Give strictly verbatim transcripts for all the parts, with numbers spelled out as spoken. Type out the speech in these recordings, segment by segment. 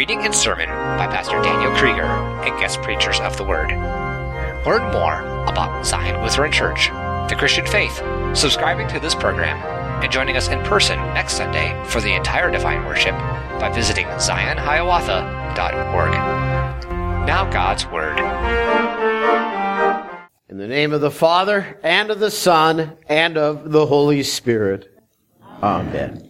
reading and sermon by Pastor Daniel Krieger and guest preachers of the Word. Learn more about Zion Lutheran Church, the Christian faith, subscribing to this program, and joining us in person next Sunday for the entire Divine Worship by visiting zion hiawatha dot org. Now God's Word. In the name of the Father, and of the Son, and of the Holy Spirit. Amen.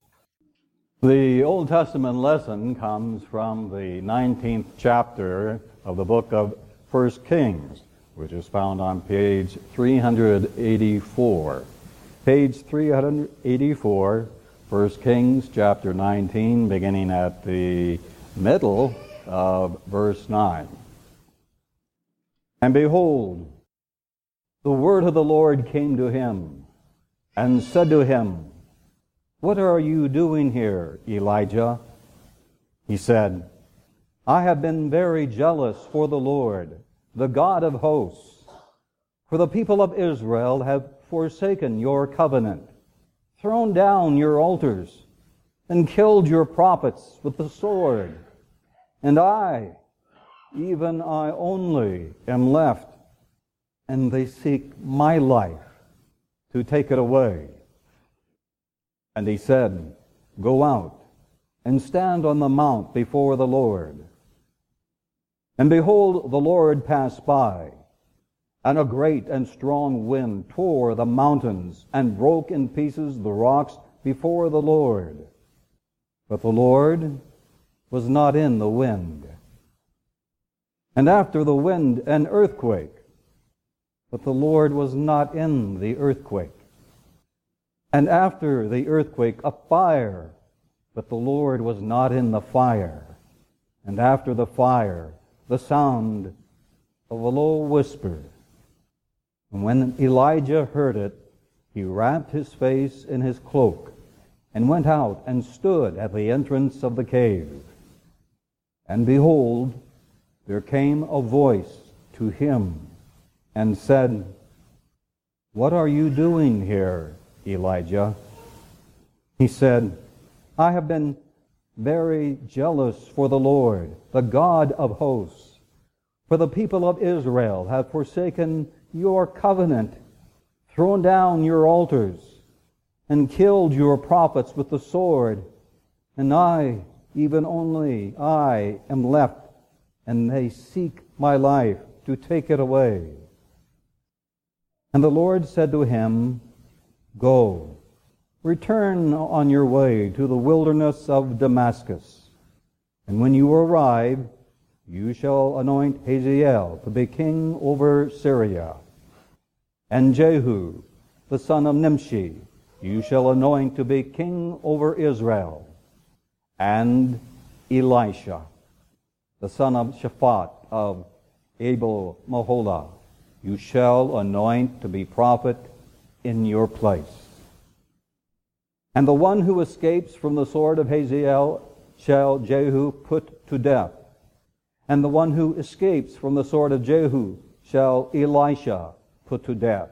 The Old Testament lesson comes from the nineteenth chapter of the book of First Kings, which is found on page three eighty-four. Page three eighty-four, First Kings chapter nineteen, beginning at the middle of verse nine. And behold, the word of the Lord came to him, and said to him, "What are you doing here, Elijah?" He said, "I have been very jealous for the Lord, the God of hosts. For the people of Israel have forsaken your covenant, thrown down your altars, and killed your prophets with the sword. And I, even I only, am left, and they seek my life to take it away." And he said, "Go out and stand on the mount before the Lord." And behold, the Lord passed by, and a great and strong wind tore the mountains and broke in pieces the rocks before the Lord. But the Lord was not in the wind. And after the wind, an earthquake. But the Lord was not in the earthquake. And after the earthquake, a fire, but the Lord was not in the fire. And after the fire, the sound of a low whisper. And when Elijah heard it, he wrapped his face in his cloak, and went out and stood at the entrance of the cave. And behold, there came a voice to him, and said, "What are you doing here, Elijah?" He said, "I have been very jealous for the Lord, the God of hosts. For the people of Israel have forsaken your covenant, thrown down your altars, and killed your prophets with the sword. And I, even only I, am left, and they seek my life to take it away." And the Lord said to him, "Go, return on your way to the wilderness of Damascus, and when you arrive, you shall anoint Hazael to be king over Syria, and Jehu, the son of Nimshi, you shall anoint to be king over Israel, and Elisha, the son of Shaphat of Abel-Meholah, you shall anoint to be prophet in your place. And the one who escapes from the sword of Hazael shall Jehu put to death. And the one who escapes from the sword of Jehu shall Elisha put to death.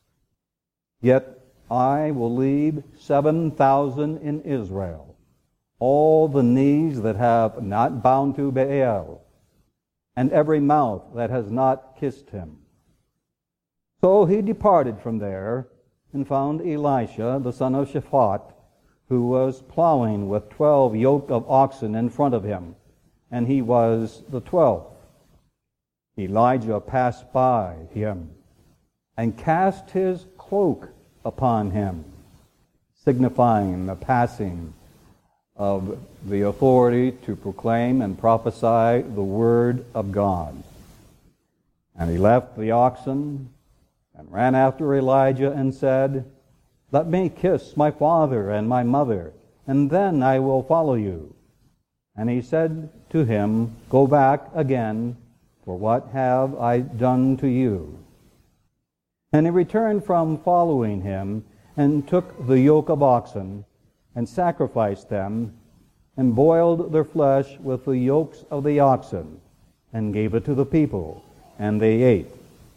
Yet I will leave seven thousand in Israel, all the knees that have not bowed to Baal, and every mouth that has not kissed him." So he departed from there, and found Elisha, the son of Shaphat, who was plowing with twelve yoke of oxen in front of him, and he was the twelfth. Elijah passed by him, and cast his cloak upon him, signifying the passing of the authority to proclaim and prophesy the word of God. And he left the oxen, and ran after Elijah, and said, "Let me kiss my father and my mother, and then I will follow you." And he said to him, "Go back again, for what have I done to you?" And he returned from following him, and took the yoke of oxen, and sacrificed them, and boiled their flesh with the yokes of the oxen, and gave it to the people, and they ate.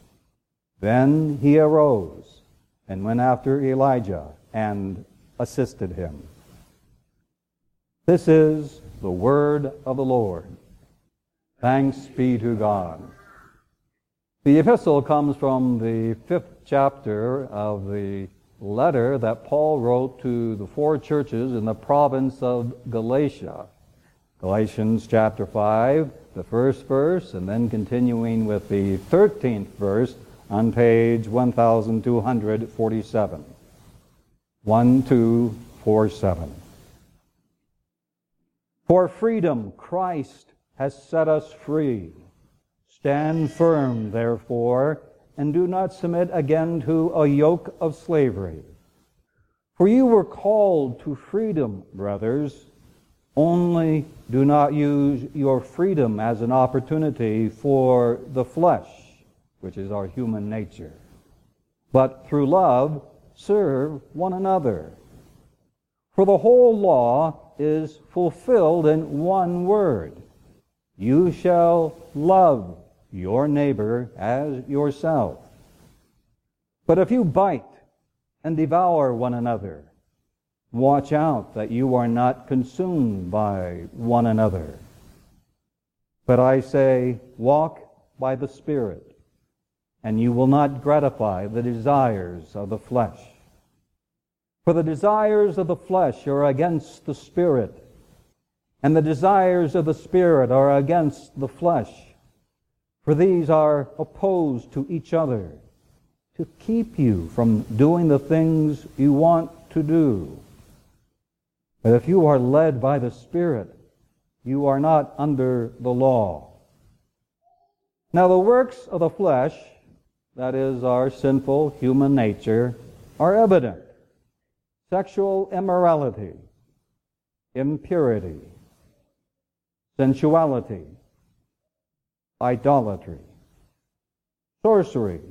Then he arose and went after Elijah and assisted him. This is the word of the Lord. Thanks be to God. The epistle comes from the fifth chapter of the letter that Paul wrote to the four churches in the province of Galatia. Galatians chapter five, the first verse, and then continuing with the thirteenth verse on page one thousand two hundred forty-seven. one two four seven. For freedom Christ has set us free. Stand firm, therefore, and do not submit again to a yoke of slavery. For you were called to freedom, brothers. Only do not use your freedom as an opportunity for the flesh, which is our human nature, but through love serve one another. For the whole law is fulfilled in one word: you shall love your neighbor as yourself. But if you bite and devour one another, watch out that you are not consumed by one another. But I say, walk by the Spirit, and you will not gratify the desires of the flesh. For the desires of the flesh are against the Spirit, and the desires of the Spirit are against the flesh. For these are opposed to each other, to keep you from doing the things you want to do. But if you are led by the Spirit, you are not under the law. Now the works of the flesh, that is our sinful human nature, are evident: sexual immorality, impurity, sensuality, idolatry, sorcery,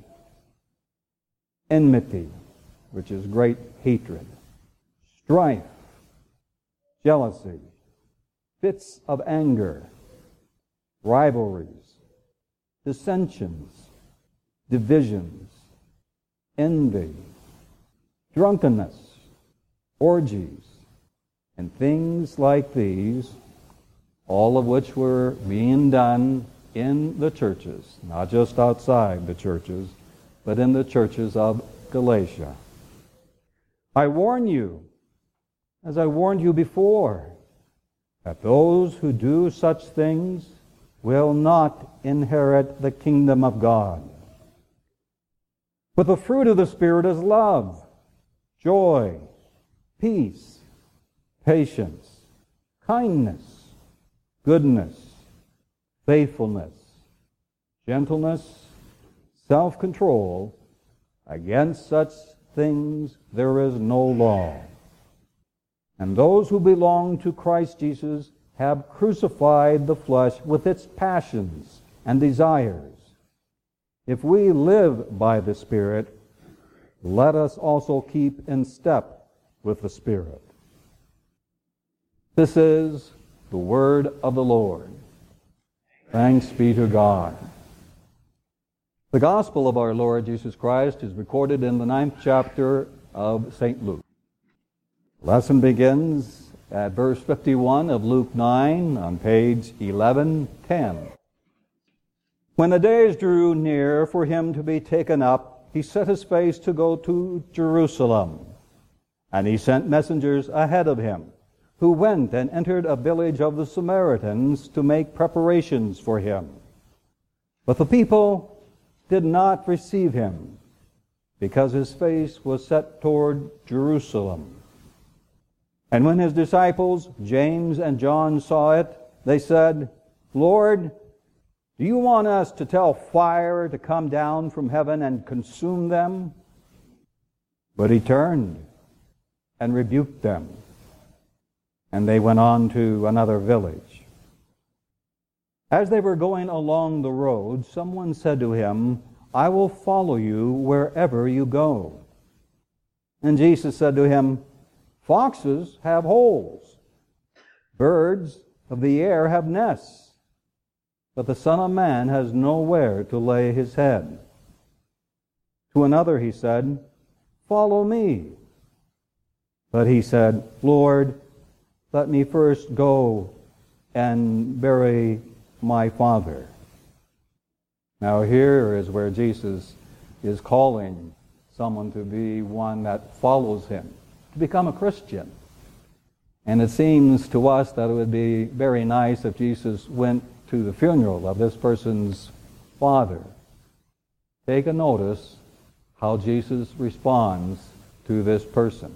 enmity, which is great hatred, strife, jealousy, fits of anger, rivalries, dissensions, divisions, envy, drunkenness, orgies, and things like these, all of which were being done in the churches, not just outside the churches, but in the churches of Galatia. I warn you, as I warned you before, that those who do such things will not inherit the kingdom of God. But the fruit of the Spirit is love, joy, peace, patience, kindness, goodness, faithfulness, gentleness, self-control. Against such things there is no law. And those who belong to Christ Jesus have crucified the flesh with its passions and desires. If we live by the Spirit, let us also keep in step with the Spirit. This is the word of the Lord. Thanks be to God. The gospel of our Lord Jesus Christ is recorded in the ninth chapter of Saint Luke. The lesson begins at verse fifty-one of Luke nine on page eleven ten. When the days drew near for him to be taken up, he set his face to go to Jerusalem. And he sent messengers ahead of him, who went and entered a village of the Samaritans to make preparations for him. But the people did not receive him, because his face was set toward Jerusalem. And when his disciples, James and John, saw it, they said, Lord, do you want us to tell fire to come down from heaven and consume them? But he turned and rebuked them. And they went on to another village. As they were going along the road, someone said to him, I will follow you wherever you go. And Jesus said to him, Foxes have holes, birds of the air have nests, but the Son of Man has nowhere to lay his head. To another he said, Follow me. But he said, Lord, let me first go and bury my father. Now here is where Jesus is calling someone to be one that follows him, to become a Christian. And it seems to us that it would be very nice if Jesus went to the funeral of this person's father. Take a notice how Jesus responds to this person.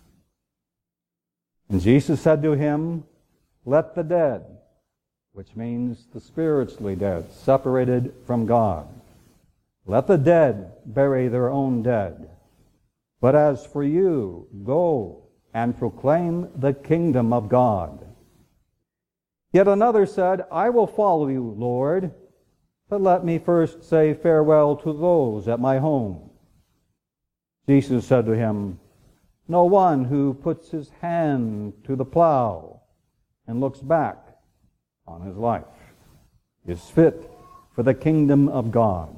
And Jesus said to him, "Let the dead," which means the spiritually dead, separated from God, "let the dead bury their own dead. But as for you, go and proclaim the kingdom of God." Yet another said, "I will follow you, Lord, but let me first say farewell to those at my home." Jesus said to him, "No one who puts his hand to the plow and looks back on his life is fit for the kingdom of God."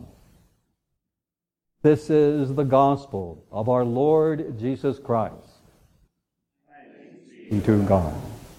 This is the gospel of our Lord Jesus Christ. Thanks be to God.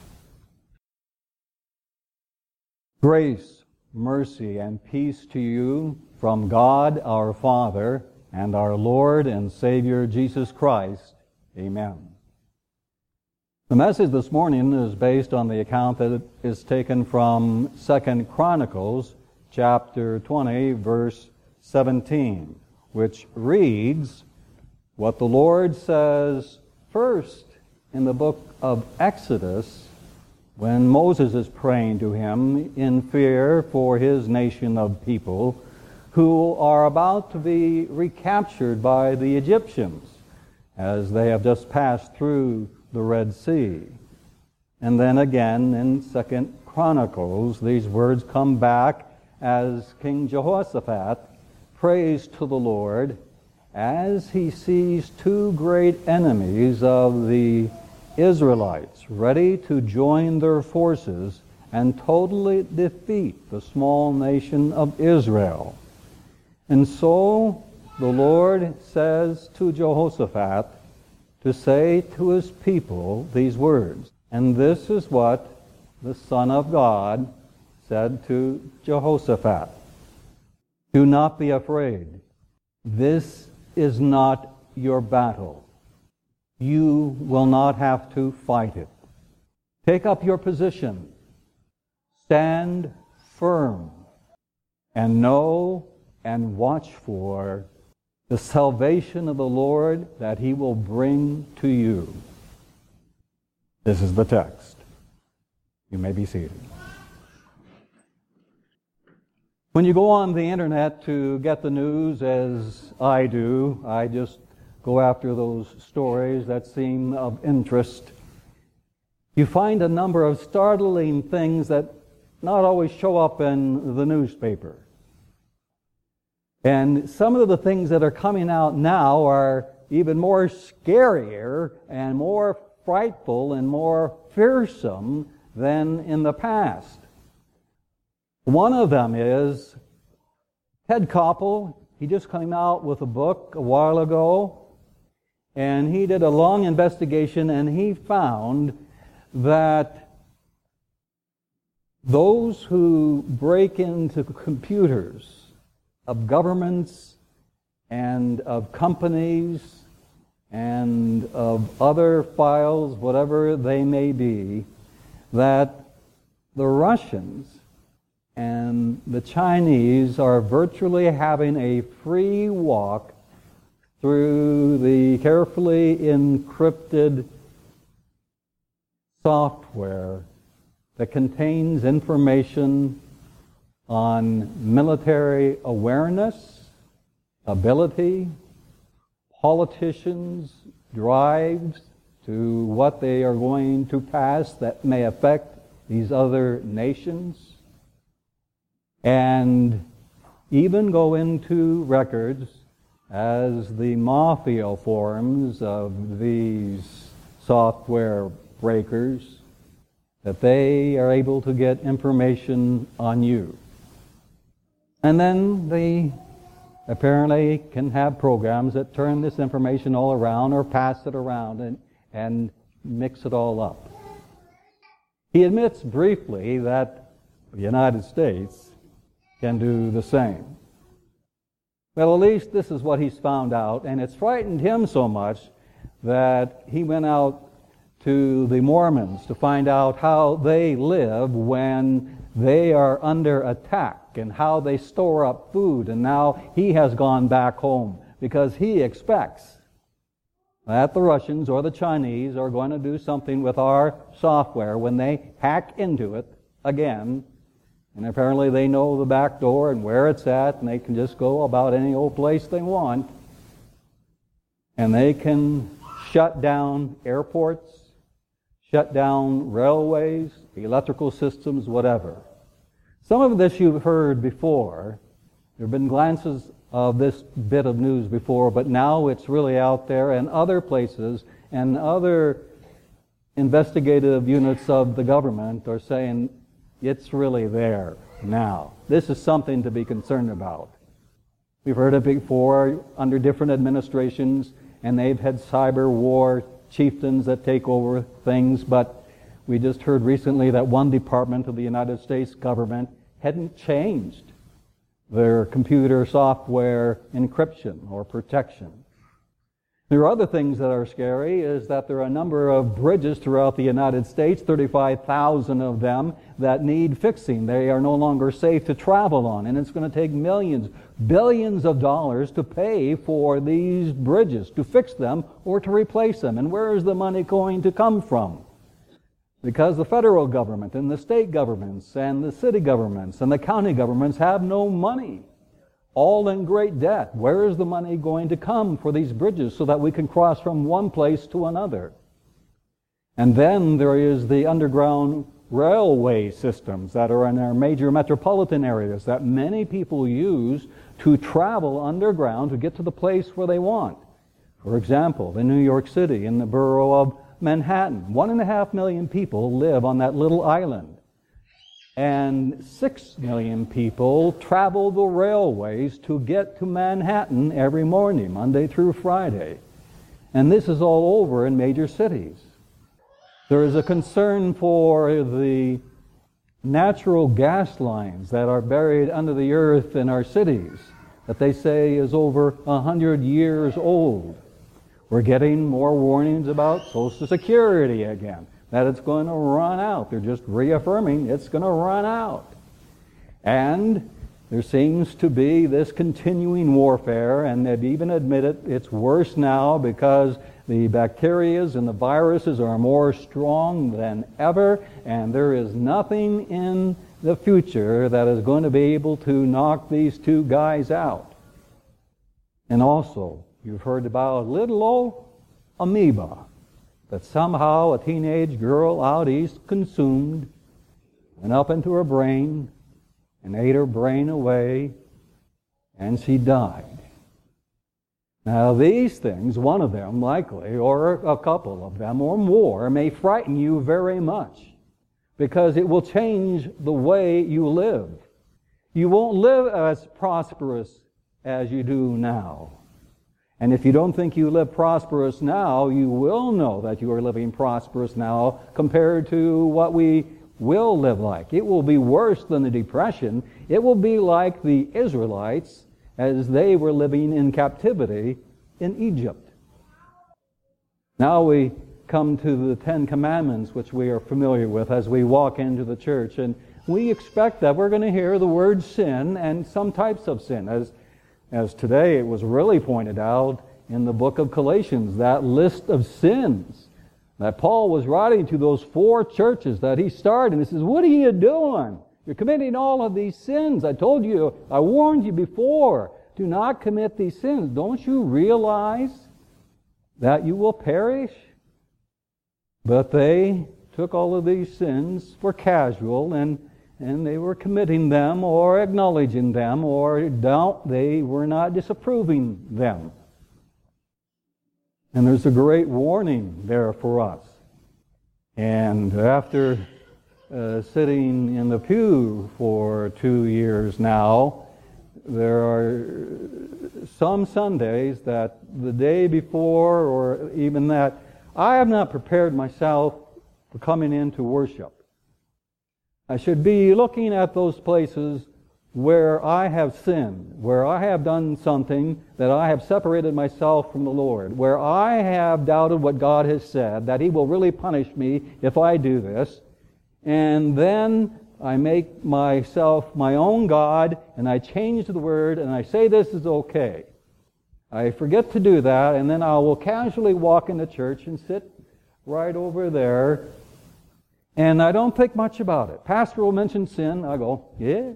Grace, mercy, and peace to you from God our Father and our Lord and Savior Jesus Christ. Amen. The message this morning is based on the account that is taken from Second Chronicles chapter twenty, verse seventeen, which reads what the Lord says first in the book of Exodus when Moses is praying to him in fear for his nation of people who are about to be recaptured by the Egyptians as they have just passed through the Red Sea. And then again in Second Chronicles, these words come back as King Jehoshaphat prays to the Lord as he sees two great enemies of the Israelites ready to join their forces and totally defeat the small nation of Israel. And so the Lord says to Jehoshaphat to say to his people these words. And this is what the Son of God said to Jehoshaphat. "Do not be afraid. This is not your battle. You will not have to fight it. Take up your position. Stand firm and know and watch for the salvation of the Lord that He will bring to you." This is the text. You may be seated. When you go on the internet to get the news, as I do, I just go after those stories that seem of interest. You find a number of startling things that not always show up in the newspaper. And some of the things that are coming out now are even more scarier and more frightful and more fearsome than in the past. One of them is Ted Koppel. He just came out with a book a while ago, and he did a long investigation, and he found that those who break into computers of governments and of companies and of other files, whatever they may be, that the Russians and the Chinese are virtually having a free walk through the carefully encrypted software that contains information on military awareness, ability, politicians' drives to what they are going to pass that may affect these other nations, and even go into records as the mafia forms of these software breakers, that they are able to get information on you. And then they apparently can have programs that turn this information all around or pass it around and, and mix it all up. He admits briefly that the United States can do the same. Well, at least this is what he's found out, and it's frightened him so much that he went out to the Mormons to find out how they live when they are under attack and how they store up food. And now he has gone back home because he expects that the Russians or the Chinese are going to do something with our software when they hack into it again. And apparently they know the back door and where it's at, and they can just go about any old place they want. And they can shut down airports, shut down railways, electrical systems, whatever. Some of this you've heard before. There have been glances of this bit of news before, but now it's really out there, and other places and other investigative units of the government are saying it's really there now. This is something to be concerned about. We've heard it before under different administrations, and they've had cyber war chieftains that take over things, but we just heard recently that one department of the United States government hadn't changed their computer software encryption or protection. There are other things that are scary, is that there are a number of bridges throughout the United States, thirty-five thousand of them, that need fixing. They are no longer safe to travel on, and it's going to take millions, billions of dollars to pay for these bridges, to fix them or to replace them. And where is the money going to come from? Because the federal government and the state governments and the city governments and the county governments have no money, all in great debt. Where is the money going to come for these bridges so that we can cross from one place to another? And then there is the underground railway systems that are in our major metropolitan areas that many people use to travel underground to get to the place where they want. For example, in New York City, in the borough of Manhattan, one and a half million people live on that little island. And six million people travel the railways to get to Manhattan every morning, Monday through Friday. And this is all over in major cities. There is a concern for the natural gas lines that are buried under the earth in our cities, that they say is over a hundred years old. We're getting more warnings about Social Security again, that it's going to run out. They're just reaffirming it's going to run out. And there seems to be this continuing warfare, and they've even admitted it's worse now because the bacteria and the viruses are more strong than ever, and there is nothing in the future that is going to be able to knock these two guys out. And also, you've heard about little old amoeba that somehow a teenage girl out east consumed, went up into her brain, and ate her brain away, and she died. Now these things, one of them likely, or a couple of them, or more, may frighten you very much, because it will change the way you live. You won't live as prosperous as you do now. And if you don't think you live prosperous now, you will know that you are living prosperous now compared to what we will live like. It will be worse than the Depression. It will be like the Israelites as they were living in captivity in Egypt. Now we come to the Ten Commandments, which we are familiar with as we walk into the church. And we expect that we're going to hear the word sin and some types of sin. As As today it was really pointed out in the book of Galatians, that list of sins that Paul was writing to those four churches that he started. And he says, what are you doing? You're committing all of these sins. I told you, I warned you before, do not commit these sins. Don't you realize that you will perish? But they took all of these sins for casual, and And they were committing them or acknowledging them, or don't, they were not disapproving them. And there's a great warning there for us. And after uh, sitting in the pew for two years now, there are some Sundays that the day before, or even that, I have not prepared myself for coming in to worship. I should be looking at those places where I have sinned, where I have done something that I have separated myself from the Lord, where I have doubted what God has said, that He will really punish me if I do this, and then I make myself my own God, and I change the Word, and I say this is okay. I forget to do that, and then I will casually walk into church and sit right over there, and I don't think much about it. Pastor will mention sin, I go, yeah.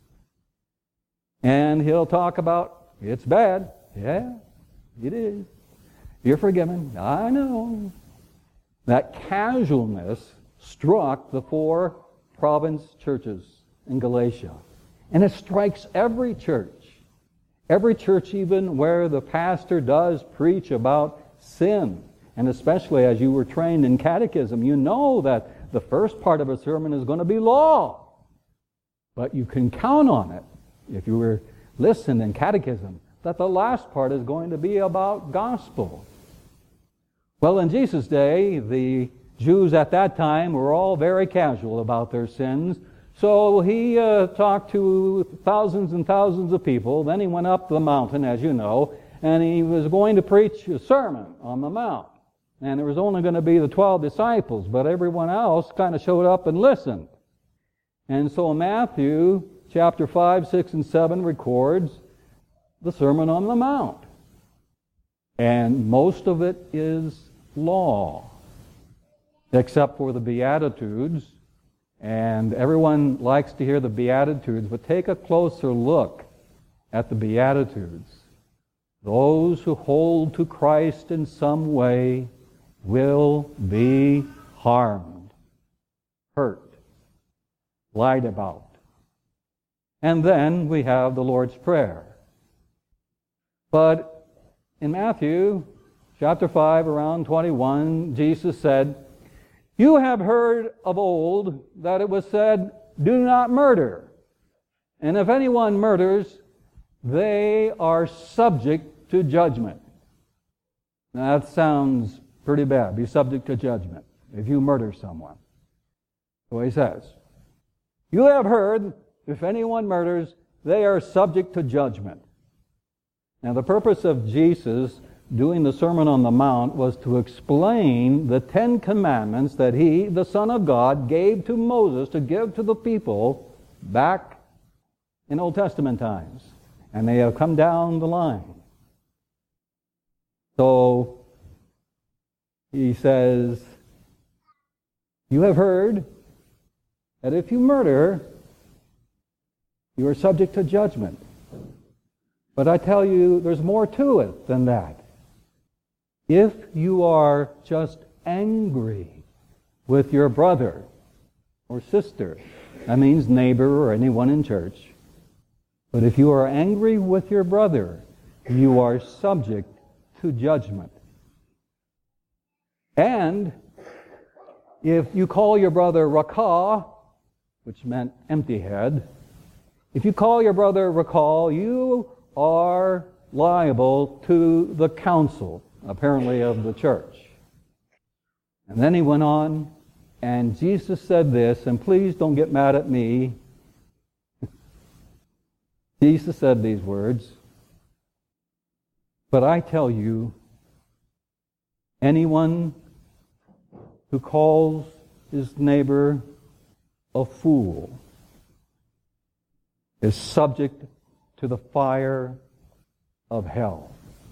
And he'll talk about, it's bad. Yeah, it is. You're forgiven. I know. That casualness struck the four province churches in Galatia. And it strikes every church. Every church even where the pastor does preach about sin. And especially as you were trained in catechism, you know that the first part of a sermon is going to be law. But you can count on it, if you were listening in catechism, that the last part is going to be about gospel. Well, in Jesus' day, the Jews at that time were all very casual about their sins. So he uh, talked to thousands and thousands of people. Then he went up the mountain, as you know, and he was going to preach a sermon on the Mount. And there was only going to be the twelve disciples, but everyone else kind of showed up and listened. And so Matthew chapter five, six, and seven records the Sermon on the Mount. And most of it is law, except for the Beatitudes. And everyone likes to hear the Beatitudes, but take a closer look at the Beatitudes. Those who hold to Christ in some way will be harmed, hurt, lied about. And then we have the Lord's Prayer. But in Matthew chapter five, around twenty-one, Jesus said, "You have heard of old that it was said, 'Do not murder.' And if anyone murders, they are subject to judgment." Now that sounds pretty bad. Be subject to judgment if you murder someone. So he says, "You have heard, if anyone murders, they are subject to judgment." Now the purpose of Jesus doing the Sermon on the Mount was to explain the Ten Commandments that He, the Son of God, gave to Moses to give to the people back in Old Testament times. And they have come down the line. So he says, "You have heard that if you murder, you are subject to judgment. But I tell you, there's more to it than that. If you are just angry with your brother or sister, that means neighbor or anyone in church, but if you are angry with your brother, you are subject to judgment. And if you call your brother Rakah," which meant empty head, "if you call your brother Rakah, you are liable to the council," apparently of the church. And then he went on, and Jesus said this, and please don't get mad at me. Jesus said these words, "But I tell you, anyone who calls his neighbor a fool is subject to the fire of hell."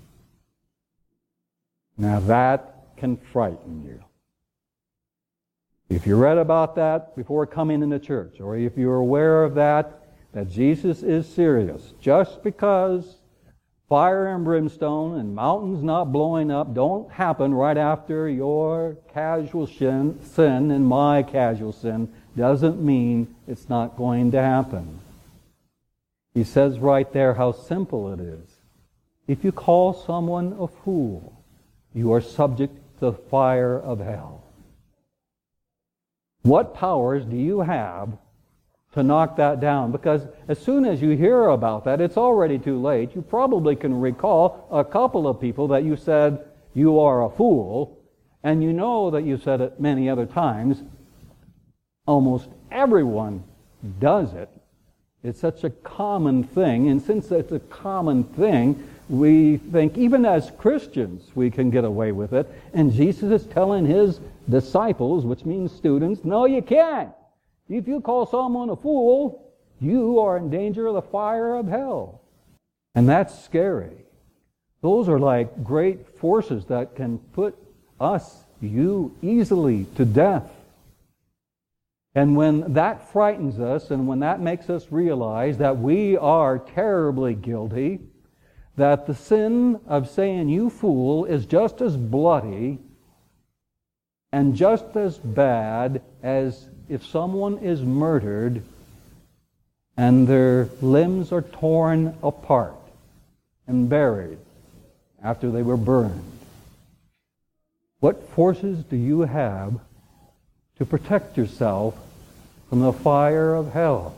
Now that can frighten you. If you read about that before coming into church, or if you're aware of that, that Jesus is serious, just because fire and brimstone and mountains not blowing up don't happen right after your casual sin, sin and my casual sin, doesn't mean it's not going to happen. He says right there how simple it is. If you call someone a fool, you are subject to the fire of hell. What powers do you have to knock that down? Because as soon as you hear about that, it's already too late. You probably can recall a couple of people that you said, "You are a fool," and you know that you said it many other times. Almost everyone does it. It's such a common thing, and since it's a common thing, we think even as Christians we can get away with it. And Jesus is telling his disciples, which means students, no, you can't. If you call someone a fool, you are in danger of the fire of hell. And that's scary. Those are like great forces that can put us, you, easily to death. And when that frightens us, and when that makes us realize that we are terribly guilty, that the sin of saying you fool is just as bloody and just as bad as if someone is murdered and their limbs are torn apart and buried after they were burned. What forces do you have to protect yourself from the fire of hell?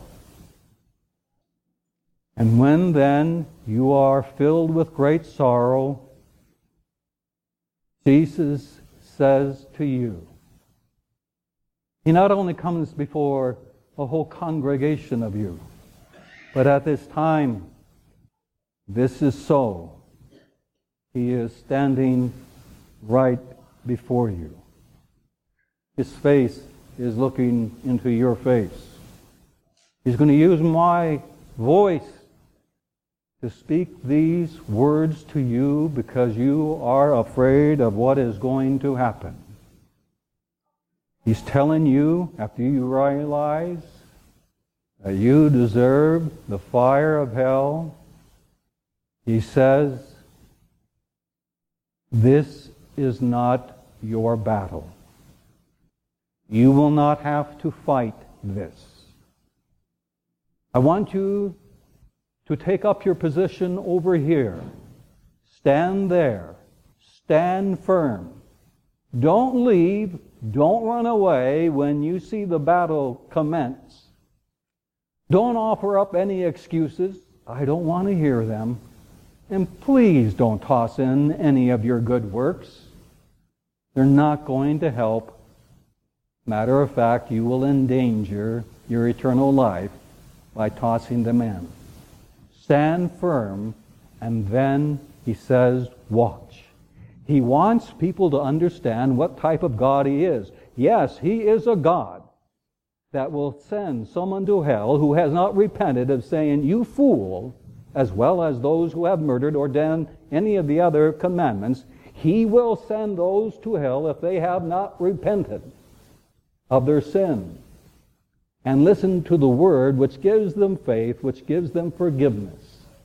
And when then you are filled with great sorrow, Jesus says to you, he not only comes before a whole congregation of you, but at this time, this is so. He is standing right before you. His face is looking into your face. He's going to use my voice to speak these words to you because you are afraid of what is going to happen. He's telling you, after you realize that you deserve the fire of hell, he says, this is not your battle. You will not have to fight this. I want you to take up your position over here. Stand there. Stand firm. Don't leave. Don't run away when you see the battle commence. Don't offer up any excuses. I don't want to hear them. And please don't toss in any of your good works. They're not going to help. Matter of fact, you will endanger your eternal life by tossing them in. Stand firm, and then he says, watch. He wants people to understand what type of God he is. Yes, he is a God that will send someone to hell who has not repented of saying, you fool, as well as those who have murdered or done any of the other commandments. He will send those to hell if they have not repented of their sin and listen to the word which gives them faith, which gives them forgiveness.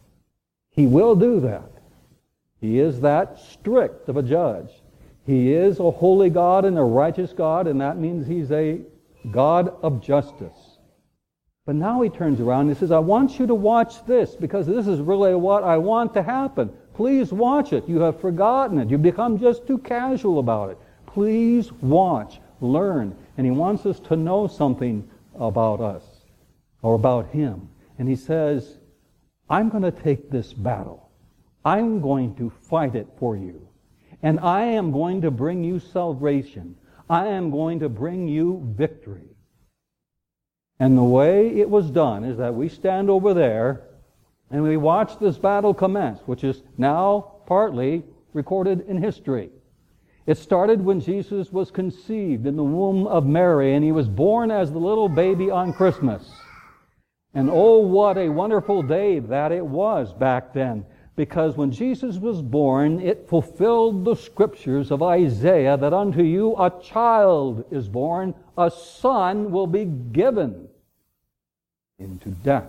He will do that. He is that strict of a judge. He is a holy God and a righteous God, and that means he's a God of justice. But now he turns around and he says, I want you to watch this, because this is really what I want to happen. Please watch it. You have forgotten it. You've become just too casual about it. Please watch, learn. And he wants us to know something about us, or about him. And he says, I'm going to take this battle. I'm going to fight it for you. And I am going to bring you salvation. I am going to bring you victory. And the way it was done is that we stand over there and we watch this battle commence, which is now partly recorded in history. It started when Jesus was conceived in the womb of Mary, and he was born as the little baby on Christmas. And oh, what a wonderful day that it was back then, because when Jesus was born, it fulfilled the scriptures of Isaiah that unto you a child is born, a son will be given into death.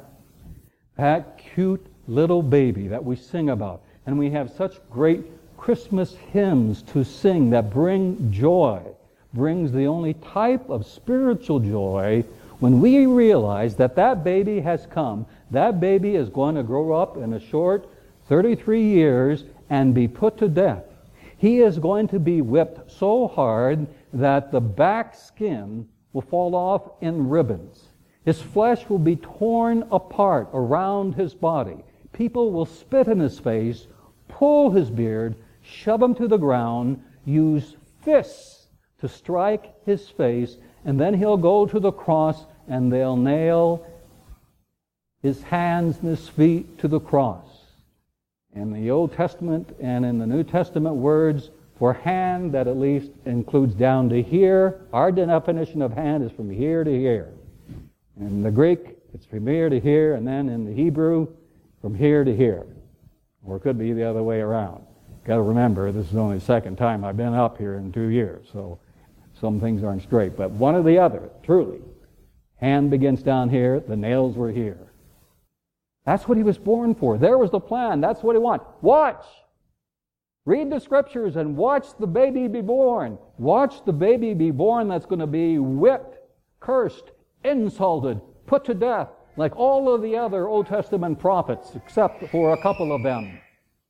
That cute little baby that we sing about. And we have such great Christmas hymns to sing that bring joy, brings the only type of spiritual joy when we realize that that baby has come. That baby is going to grow up in a short thirty-three years and be put to death. He is going to be whipped so hard that the back skin will fall off in ribbons. His flesh will be torn apart around his body. People will spit in his face, pull his beard, shove him to the ground, use fists to strike his face, and then he'll go to the cross and they'll nail his hands and his feet to the cross. In the Old Testament and in the New Testament, words for hand, that at least includes down to here. Our definition of hand is from here to here. In the Greek, it's from here to here, and then in the Hebrew, from here to here. Or it could be the other way around. Got to remember, this is only the second time I've been up here in two years, so some things aren't straight. But one or the other, truly. Hand begins down here, the nails were here. That's what he was born for. There was the plan. That's what he wanted. Watch! Read the scriptures and watch the baby be born. Watch the baby be born that's going to be whipped, cursed, insulted, put to death, like all of the other Old Testament prophets, except for a couple of them.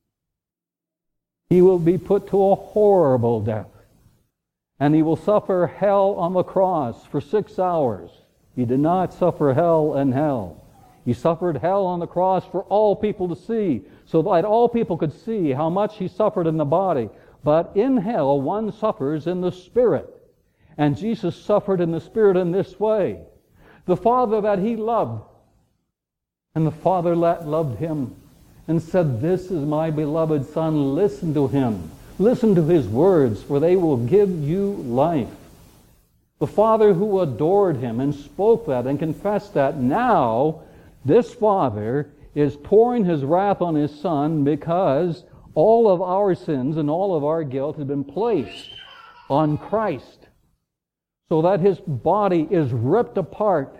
He will be put to a horrible death. And he will suffer hell on the cross for six hours. He did not suffer hell in hell. He suffered hell on the cross for all people to see, so that all people could see how much he suffered in the body. But in hell, one suffers in the Spirit. And Jesus suffered in the Spirit in this way. The Father that he loved, and the Father that loved him, and said, "This is my beloved Son, listen to him. Listen to his words, for they will give you life." The Father who adored him and spoke that and confessed that, now this Father is pouring his wrath on his Son because all of our sins and all of our guilt has been placed on Christ, so that his body is ripped apart,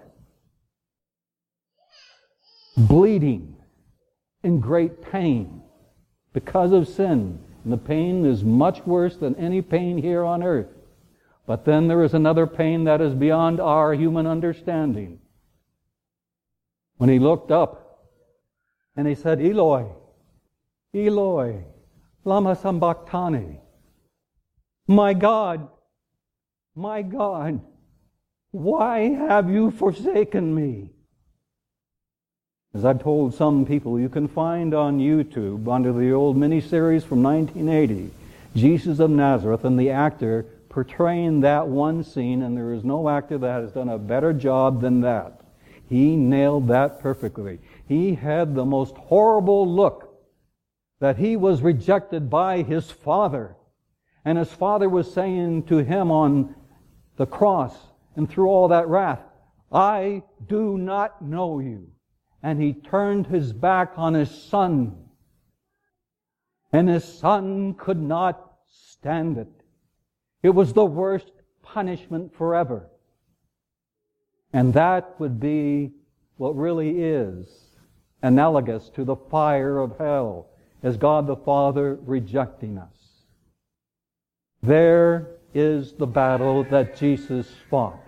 bleeding, in great pain because of sin. And the pain is much worse than any pain here on earth. But then there is another pain that is beyond our human understanding. When he looked up and he said, "Eloi, Eloi, lama sabachthani." My God, my God, why have you forsaken me? As I've told some people, you can find on YouTube, under the old miniseries from nineteen eighty, Jesus of Nazareth, and the actor portraying that one scene, and there is no actor that has done a better job than that. He nailed that perfectly. He had the most horrible look, that he was rejected by his Father. And his Father was saying to him on the cross, and through all that wrath, "I do not know you." And he turned his back on his Son. And his Son could not stand it. It was the worst punishment forever. And that would be what really is analogous to the fire of hell, as God the Father rejecting us. There is the battle that Jesus fought.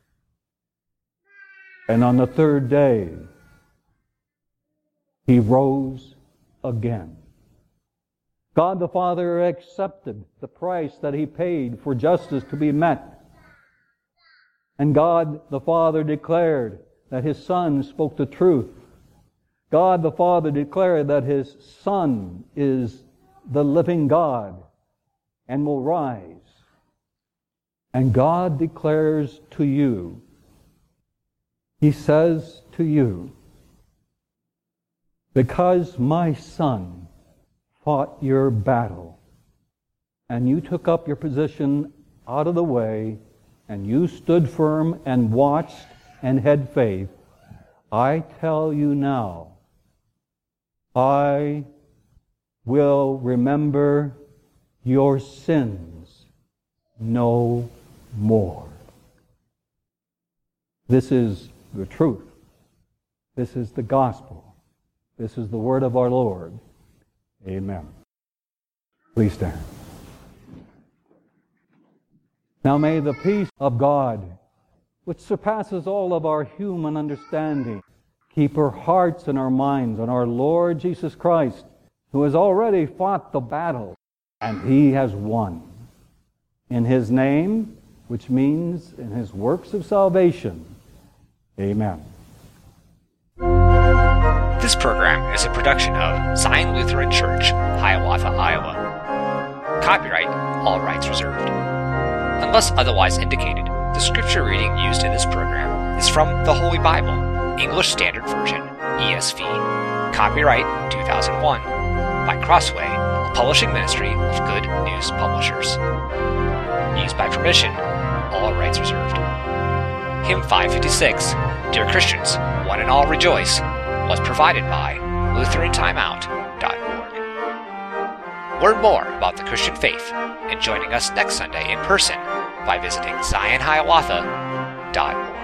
And on the third day, he rose again. God the Father accepted the price that he paid for justice to be met. And God the Father declared that his Son spoke the truth. God the Father declared that his Son is the living God and will rise. And God declares to you, he says to you, "Because my Son fought your battle, and you took up your position out of the way, and you stood firm and watched and had faith, I tell you now, I will remember your sins no more." This is the truth. This is the gospel. This is the word of our Lord. Amen. Please stand. Now may the peace of God, which surpasses all of our human understanding, keep our hearts and our minds on our Lord Jesus Christ, who has already fought the battle, and he has won. In his name, which means in his works of salvation. Amen. This program is a production of Zion Lutheran Church, Hiawatha, Iowa. Copyright, all rights reserved. Unless otherwise indicated, The scripture reading used in this program is from the Holy Bible, English Standard Version, E S V. Copyright two thousand one by Crossway, a publishing ministry of Good News Publishers. Used by permission, all rights reserved. Hymn five fifty-six, Dear Christians, One and All Rejoice, was provided by Lutheran Timeout dot org. Learn more about the Christian faith and joining us next Sunday in person by visiting Zion Hiawatha dot org.